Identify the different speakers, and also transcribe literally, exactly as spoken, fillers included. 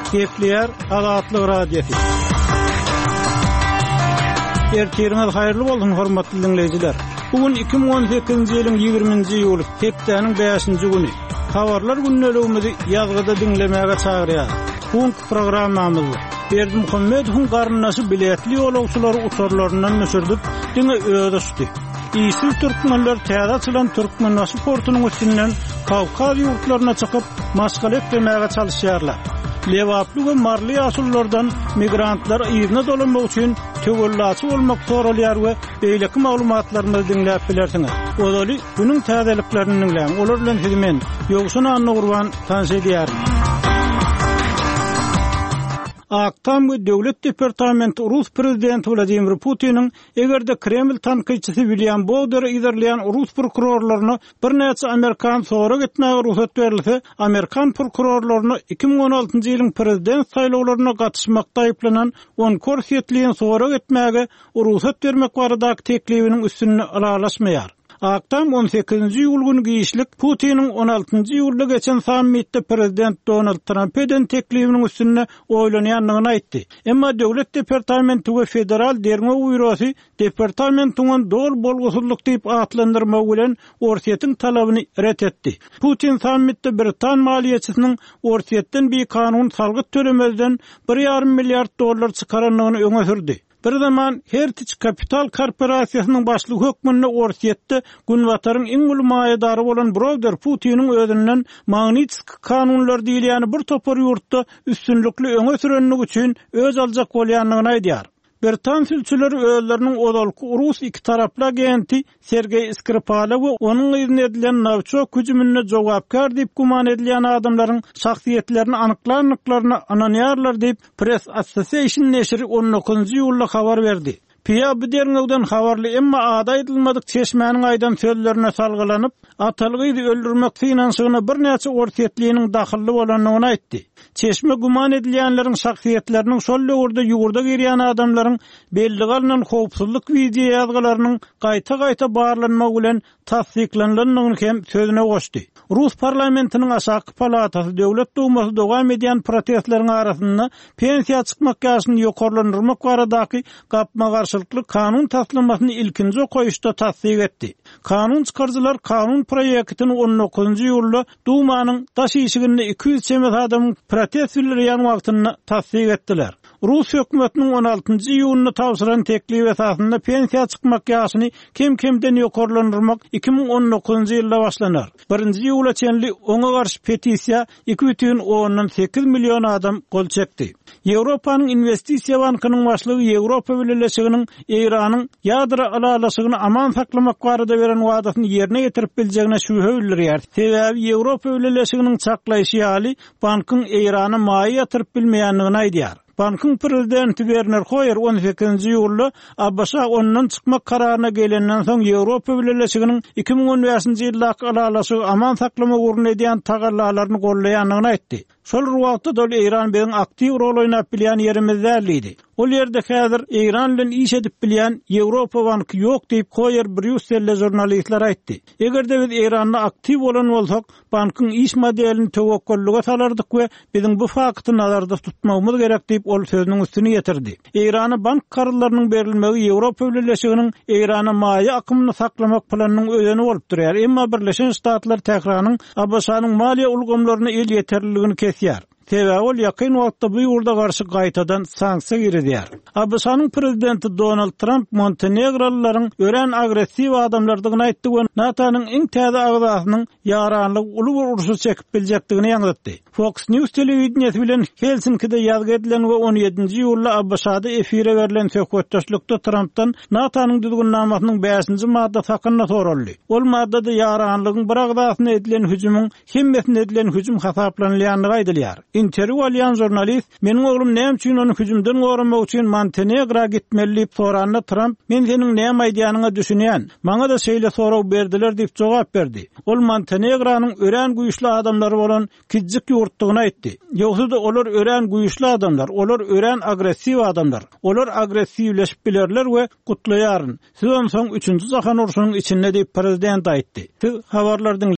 Speaker 1: Gepleyer Azatlyk Radiosu. Ertiriniz hayırlı bolsun hormatly dinleyijiler. Bugün iki bin on sekizinji ýylyň ýygrimiňji ýuly, hepdeniň beşinji güni. Habarlar günnelegimizi ýazgyda dinlemäge çagyrýar. Bugünkü programmamyzda Berdi Muhammedowyň garynasy biletli ýolagçylary utarlaryndan nöşürdik, diňe öýde düşdi. İsil türkmenler täze açylan Türkmenbaşy portunyň üstünden Kawkaz ýurtlaryna çykyp maşgala etmäge çalyşýarlar. Lewaply we marly ýaşullardan migrantlar ýerine dolanmak üçin tögölläçi bolmak soralýar we beýleki maglumatlaryny dinläp bilersiňiz. Ozaly günüň täzeliklerini dinläň. Olar bilen hizmet ýogşuna anny gurban tanşedýär. Aktam we Döwlet Departamenti Rus prezidenti Vladimir Putin'in egerde Kreml tanqidçisi William Bowder iderleyen Rus prokurorlaryny bir näçe Amerikan sorak etmäge ruhsat berilse, Amerikan prokurorlaryny iki bin on altynjy ýylyň prezident saýlawlaryna gatnaşmakda aýplanan on korsetliýen sorak etmäge ruhsat bermek baradaky teklibiniň üstüne aralaşmaýar. Aktam on sekizinji ýyl güni giýişlik Putin'in on altynjy ýylda geçen sammitde prezident Donald Trump eden teklibiniň üstüne oýlanýanlygyny aýtdy. Emma Döwlet Departamenti we Federal Derme Bürosu departamentiň dol bolgusyzlyk diýip atlandyrma bilen Orsiýetiň talabyny ret etdi. Putin sammitde Britan maliýetçisiniň Orsiýetden bir kanun salgyt tölemezden bir ýarym milliard dollar çykaranlygyny öňe sürdi. Bir zaman Heritage Kapital Korporasiýasynyň başlygy hökmünde Orsiýetde günwataryň iň uly maýadary bolan Browder Putin'in özünden Magnitski kanunlar diýilýäni bir topar ýurtda üstünlikli öňe sürenlik üçin öz aljak bolýanlygyny aýdýar. Britan sülçüleri özlerinin odalky Rus iki taraply agenti Sergey Skripal we onuň ýerine edilen nawçok hüjümüne jogapkar diýip guman edilýän adamlaryň şahsiýetlerini anyklanlyklaryny anonýarlar diýip Press Association neşri on dokuzynjy ýylda habar berdi. P I A derňewden habarly emma ada edilmedik çeşmäniň aýdan sözlerine salgylanyp, atalygy öldürmek finansyny bir näçe orsiýetliğiniň dahilli bolanyny aýtdy. Çeşme guman edilýänleriň şahsiýetleriniň şol ýurda ýurda girýän adamlaryň belli galynan howpsuzlyk video ýazgalarynyň gaýta-gaýta barlanmagy bilen tasdiklanýanyny hem sözüne goşdy. Rus parlamentiniň aşaky palatasy Döwlet Dumasy dowam edýän protestleriň arasynda pensiýa çykmak ýaşyny ýokarlandyrmak baradaky gapma garşylykly kanun taslamasyny ilkinji goýuşda tasdik etdi. Kanun çykarjylar kanun proýektini on dokuzynjy ýylda Dumanyň daş işiginde iki yüz çemet adamyň protest edilýän wagtyny tasdik etdiler. Rus hökümetiniň on altynjy ýylyny tawsyran teklip esasynda pensiýa çykmak ýaşyny kim-kimden ýokarlandyrmak iki bin on dokuzynjy ýylda başlanar. Birinji ýyla çenli oňa garşy petisiýa iki butun ondan sekiz million adam gol çekdi. Ýewropanyň investisiýa bankynyň başlygy Ýewropa Birleşiginiň Iranyň ýadra alalaşygyny aman saklamak barada beren wadasyny ýerine getirip biljegine şübhe bildirýär. Sebäbi Ýewropa Birleşiginiň çaklaýşy ýaly bankyň Irany maýa ýatyryp bilmeýänligini aýdýar. Bankyň prezidenti Werner Hoyer on sekizinji ýylda Abbaşa ondan çykmak kararyna gelenden soň Ýewropa Birleşiginiň iki bin on beşinji ýyldaky alalaşygy aman saklama gurun edýän tagallalaryny gollaýanlygyny aýtdy. Şol wagtda da İran bilen aktiv rol oýnap bilýän ýerimizde. Ol ýerde häzir İran bilen iş edip bilýän Ýewropa banky ýok diýip Hoyer Brüsselde jurnalistler aýtdy. Egerde biz İranda aktiv bolan bolsak, bankyň iş modelini tewekkellige salardyk we biziň bu fakty nazarda tutmagymyz gerek diýip ol sözüniň üstüne ýetirdi. İrana bank kararlarynyň berilmegi Ýewropa Birleşiginiň İrana maýa akymyny saklamak planynyň özüni bolup durýar. Emma Birleşen Ştatlar täkranyň Abbaşanyň maliýe ulgamlaryny el ýeterliligini kesýär. Sebäbi ol ýakyn wagtda bu ýurda garşy gaýtadan sanksiýa giredýär. Abbaşanyň prezidenti Donald Trump Montenegrolaryň ören agressiw adamlardygyny aýtdy we NATO'nyň iň täze agzasynyň ýaranlyk uly bir uruşy çekip biljekdigini ýanlatdy. Fox News telewizionyasy bilen Helsinki'de ýazgy edilen we on ýedinji ýylda Abbaşada efire berilen söhbetdeşlikde Trump'tan NATO'nyň düzgünlamasynyň beşinji madda hakyna soruldy. Ol maddada ýaranlygyň bir agzasyna edilen hüjümüň hemmesine edilen hüjüm hasaplanýanlygy aýdylýar. Interview alýan jurnalist, "Meniň oglum näme üçin ony hüjümden goramak üçin Montenegroga gitmeli?" diýip soranna Trump, "Men seniň näme aýdýanyňy düşünýän. Maňa da şeýle soraw berdiler" diýip jogap berdi. Ol Montenegronyň ören güýçli adamlary bolan kijjik ýurtdygyny aýtdy. Ýogsa da olar ören güýçli adamlar, olar ören agressiw adamlar. Olar agressiwleşip bilerler we gutlaýaryn. Sizden soň üçünji jahan uruşynyň içinde diýip prezident aýtdy. Siz habarlardan